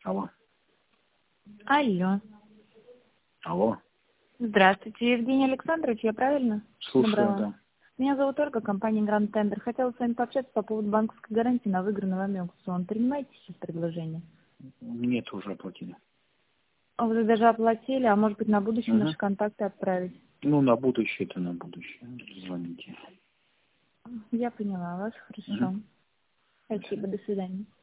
Алло. Алло. Алло. Здравствуйте, Евгений Александрович, я правильно Слушаю, набрала? да. Меня зовут Ольга, компания Grand Tender. Хотела с вами пообщаться по поводу банковской гарантии на выигранный вами аукцион. Принимаете сейчас предложение? Нет, уже оплатили. А вы даже оплатили, а может быть на будущее Угу. наши контакты отправить? Ну, на будущее это на будущее. Звоните. Я поняла вас, Угу. хорошо. Спасибо, до свидания.